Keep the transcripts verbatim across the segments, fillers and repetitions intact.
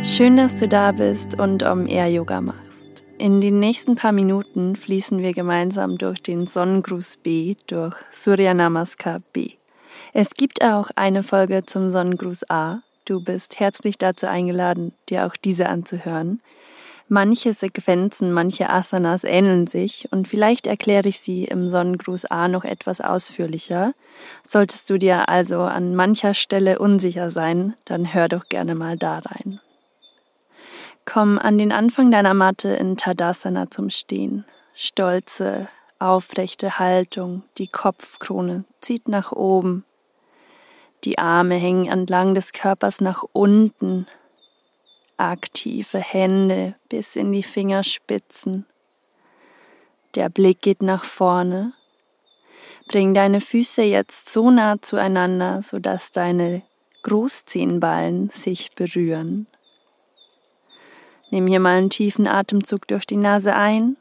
Schön, dass du da bist und Om-Air-Yoga machst. In den nächsten paar Minuten fließen wir gemeinsam durch den Sonnengruß B, durch Surya Namaskar B. Es gibt auch eine Folge zum Sonnengruß A. Du bist herzlich dazu eingeladen, dir auch diese anzuhören. Manche Sequenzen, manche Asanas ähneln sich und vielleicht erkläre ich sie im Sonnengruß A noch etwas ausführlicher. Solltest du dir also an mancher Stelle unsicher sein, dann hör doch gerne mal da rein. Komm an den Anfang deiner Matte in Tadasana zum Stehen. Stolze, aufrechte Haltung, die Kopfkrone zieht nach oben. Die Arme hängen entlang des Körpers nach unten. Aktive Hände bis in die Fingerspitzen. Der Blick geht nach vorne. Bring deine Füße jetzt so nah zueinander, sodass deine Großzehenballen sich berühren. Nimm hier mal einen tiefen Atemzug durch die Nase ein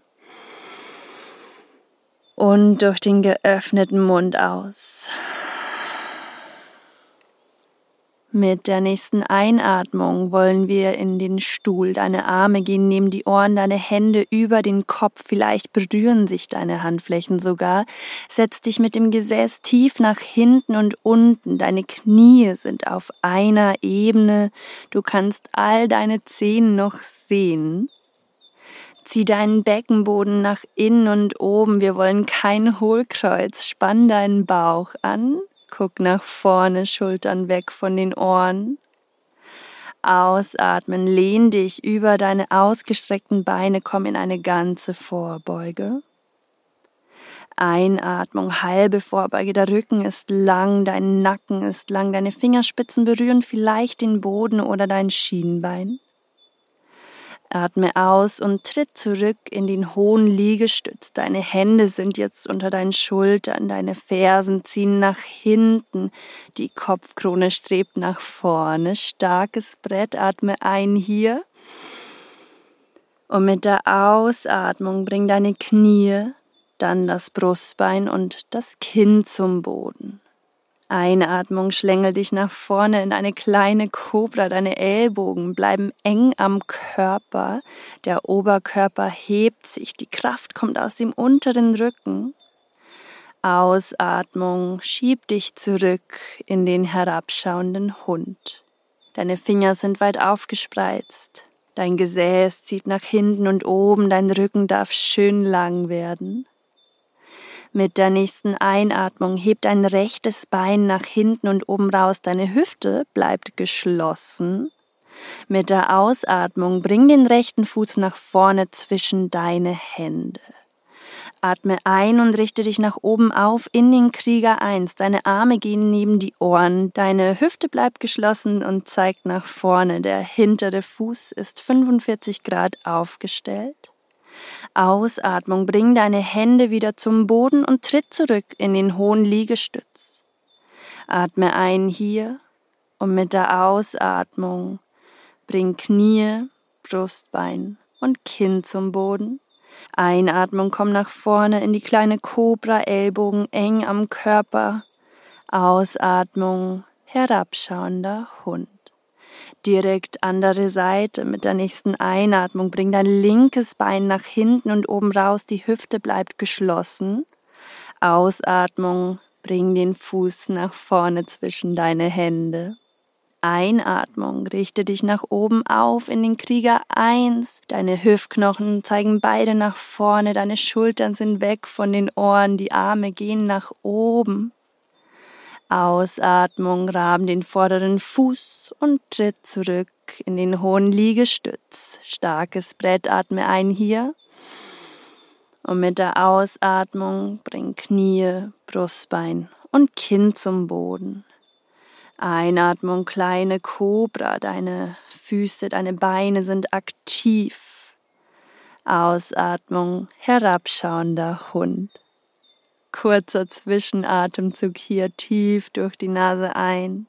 und durch den geöffneten Mund aus. Mit der nächsten Einatmung wollen wir in den Stuhl. Deine Arme gehen neben die Ohren, deine Hände über den Kopf. Vielleicht berühren sich deine Handflächen sogar. Setz dich mit dem Gesäß tief nach hinten und unten. Deine Knie sind auf einer Ebene. Du kannst all deine Zehen noch sehen. Zieh deinen Beckenboden nach innen und oben. Wir wollen kein Hohlkreuz. Spann deinen Bauch an. Guck nach vorne, Schultern weg von den Ohren. Ausatmen, lehn dich über deine ausgestreckten Beine, komm in eine ganze Vorbeuge. Einatmung, halbe Vorbeuge, der Rücken ist lang, dein Nacken ist lang, deine Fingerspitzen berühren vielleicht den Boden oder dein Schienbein. Atme aus und tritt zurück in den hohen Liegestütz. Deine Hände sind jetzt unter deinen Schultern, deine Fersen ziehen nach hinten, die Kopfkrone strebt nach vorne. Starkes Brett, atme ein hier. Und mit der Ausatmung bring deine Knie, dann das Brustbein und das Kinn zum Boden. Einatmung, schlängel dich nach vorne in eine kleine Kobra. Deine Ellbogen bleiben eng am Körper. Der Oberkörper hebt sich. Die Kraft kommt aus dem unteren Rücken. Ausatmung, schieb dich zurück in den herabschauenden Hund. Deine Finger sind weit aufgespreizt. Dein Gesäß zieht nach hinten und oben. Dein Rücken darf schön lang werden. Mit der nächsten Einatmung heb dein rechtes Bein nach hinten und oben raus. Deine Hüfte bleibt geschlossen. Mit der Ausatmung bring den rechten Fuß nach vorne zwischen deine Hände. Atme ein und richte dich nach oben auf in den Krieger eins. Deine Arme gehen neben die Ohren. Deine Hüfte bleibt geschlossen und zeigt nach vorne. Der hintere Fuß ist fünfundvierzig Grad aufgestellt. Ausatmung, bring deine Hände wieder zum Boden und tritt zurück in den hohen Liegestütz. Atme ein hier und mit der Ausatmung bring Knie, Brustbein und Kinn zum Boden. Einatmung, komm nach vorne in die kleine Kobra, Ellbogen eng am Körper. Ausatmung, herabschauender Hund. Direkt andere Seite mit der nächsten Einatmung. Bring dein linkes Bein nach hinten und oben raus. Die Hüfte bleibt geschlossen. Ausatmung. Bring den Fuß nach vorne zwischen deine Hände. Einatmung. Richte dich nach oben auf in den Krieger eins. Deine Hüftknochen zeigen beide nach vorne. Deine Schultern sind weg von den Ohren. Die Arme gehen nach oben. Ausatmung, rahm den vorderen Fuß und tritt zurück in den hohen Liegestütz. Starkes Brett, atme ein hier. Und mit der Ausatmung bring Knie, Brustbein und Kinn zum Boden. Einatmung, kleine Kobra, deine Füße, deine Beine sind aktiv. Ausatmung, herabschauender Hund. Kurzer Zwischenatemzug hier tief durch die Nase ein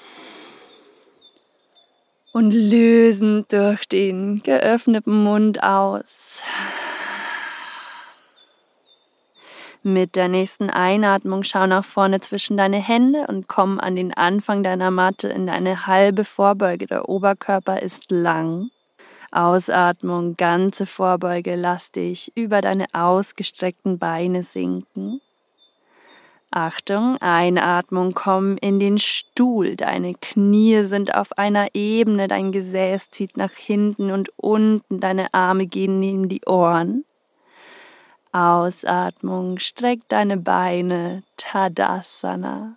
und lösend durch den geöffneten Mund aus. Mit der nächsten Einatmung schau nach vorne zwischen deine Hände und komm an den Anfang deiner Matte in eine halbe Vorbeuge. Der Oberkörper ist lang. Ausatmung, ganze Vorbeuge, lass dich über deine ausgestreckten Beine sinken. Achtung, Einatmung, komm in den Stuhl. Deine Knie sind auf einer Ebene, dein Gesäß zieht nach hinten und unten, deine Arme gehen in die Ohren. Ausatmung, streck deine Beine, Tadasana.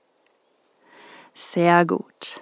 Sehr gut.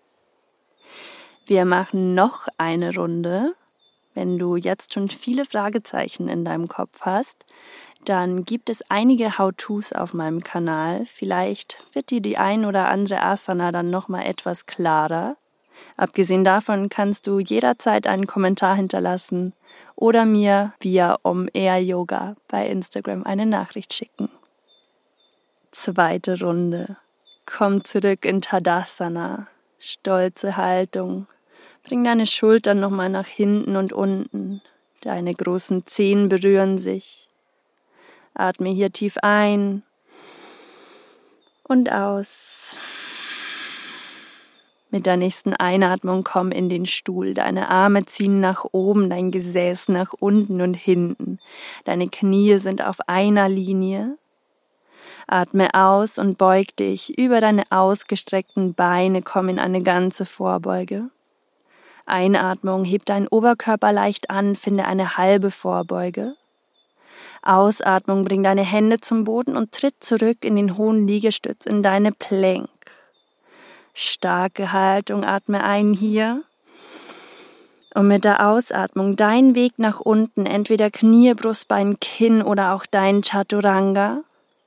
Wir machen noch eine Runde. Wenn du jetzt schon viele Fragezeichen in deinem Kopf hast, dann gibt es einige How-Tos auf meinem Kanal. Vielleicht wird dir die ein oder andere Asana dann nochmal etwas klarer. Abgesehen davon kannst du jederzeit einen Kommentar hinterlassen oder mir via Om Air Yoga bei Instagram eine Nachricht schicken. Zweite Runde. Komm zurück in Tadasana. Stolze Haltung. Bring deine Schultern nochmal nach hinten und unten. Deine großen Zehen berühren sich. Atme hier tief ein und aus. Mit der nächsten Einatmung komm in den Stuhl. Deine Arme ziehen nach oben, dein Gesäß nach unten und hinten. Deine Knie sind auf einer Linie. Atme aus und beug dich über deine ausgestreckten Beine, komm in eine ganze Vorbeuge. Einatmung, heb deinen Oberkörper leicht an, finde eine halbe Vorbeuge. Ausatmung, bring deine Hände zum Boden und tritt zurück in den hohen Liegestütz, in deine Plank. Starke Haltung, atme ein hier. Und mit der Ausatmung dein Weg nach unten, entweder Knie, Brustbein, Kinn oder auch dein Chaturanga.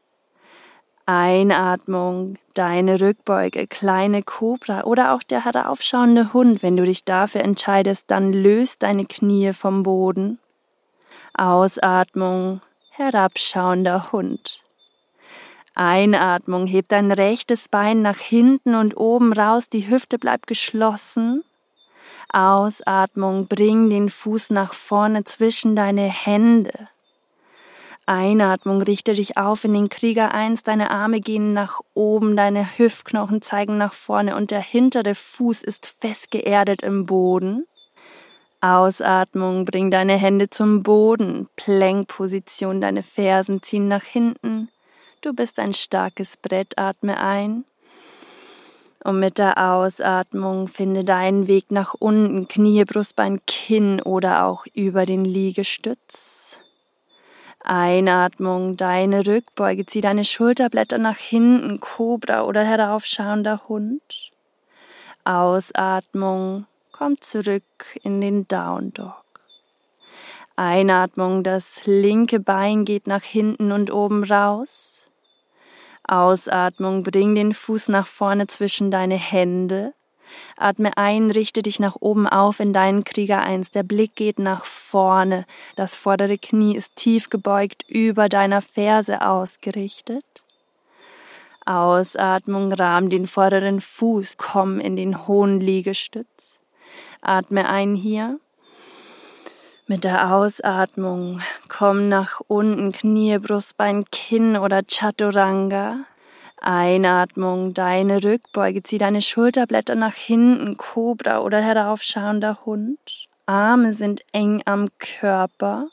Einatmung, deine Rückbeuge, kleine Kobra oder auch der heraufschauende Hund. Wenn du dich dafür entscheidest, dann löst deine Knie vom Boden. Ausatmung, herabschauender Hund. Einatmung, heb dein rechtes Bein nach hinten und oben raus, die Hüfte bleibt geschlossen. Ausatmung, bring den Fuß nach vorne zwischen deine Hände. Einatmung, richte dich auf in den Krieger eins, deine Arme gehen nach oben, deine Hüftknochen zeigen nach vorne und der hintere Fuß ist fest geerdet im Boden. Ausatmung, bring deine Hände zum Boden, Plankposition, deine Fersen ziehen nach hinten. Du bist ein starkes Brett, atme ein. Und mit der Ausatmung finde deinen Weg nach unten, Knie, Brustbein, Kinn oder auch über den Liegestütz. Einatmung, deine Rückbeuge, zieh deine Schulterblätter nach hinten, Kobra oder heraufschauender Hund. Ausatmung, komm zurück in den Down Dog. Einatmung, das linke Bein geht nach hinten und oben raus. Ausatmung, bring den Fuß nach vorne zwischen deine Hände. Atme ein, richte dich nach oben auf in deinen Krieger eins. Der Blick geht nach vorne. Das vordere Knie ist tief gebeugt, über deiner Ferse ausgerichtet. Ausatmung, rahm den vorderen Fuß, komm in den hohen Liegestütz. Atme ein hier. Mit der Ausatmung komm nach unten, Knie, Brustbein, Kinn oder Chaturanga. Einatmung, deine Rückbeuge, zieh deine Schulterblätter nach hinten, Kobra oder heraufschauender Hund. Arme sind eng am Körper.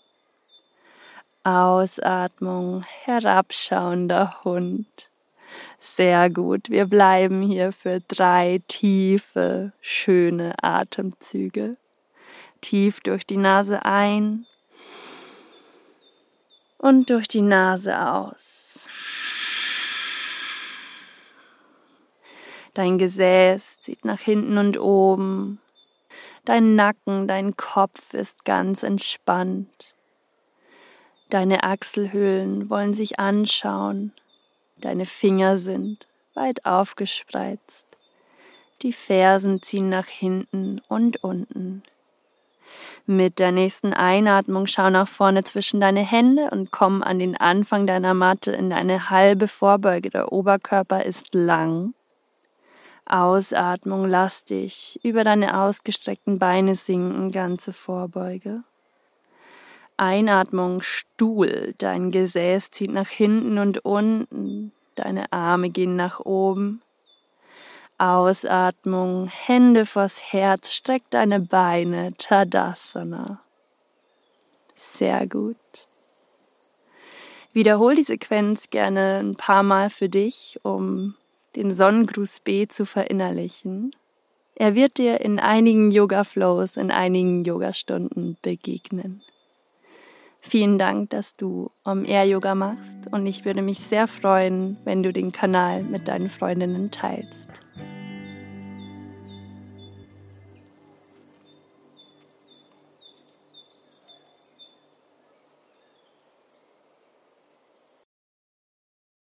Ausatmung, herabschauender Hund. Sehr gut, wir bleiben hier für drei tiefe, schöne Atemzüge. Tief durch die Nase ein und durch die Nase aus. Dein Gesäß zieht nach hinten und oben. Dein Nacken, dein Kopf ist ganz entspannt. Deine Achselhöhlen wollen sich anschauen. Deine Finger sind weit aufgespreizt. Die Fersen ziehen nach hinten und unten. Mit der nächsten Einatmung schau nach vorne zwischen deine Hände und komm an den Anfang deiner Matte in eine halbe Vorbeuge. Der Oberkörper ist lang. Ausatmung, lass dich über deine ausgestreckten Beine sinken, ganze Vorbeuge. Einatmung Stuhl, dein Gesäß zieht nach hinten und unten, deine Arme gehen nach oben. Ausatmung, Hände vors Herz, streck deine Beine, Tadasana. Sehr gut. Wiederhol die Sequenz gerne ein paar Mal für dich, um den Sonnengruß B zu verinnerlichen. Er wird dir in einigen Yoga-Flows, in einigen Yogastunden begegnen. Vielen Dank, dass du On-Air Yoga machst und ich würde mich sehr freuen, wenn du den Kanal mit deinen Freundinnen teilst.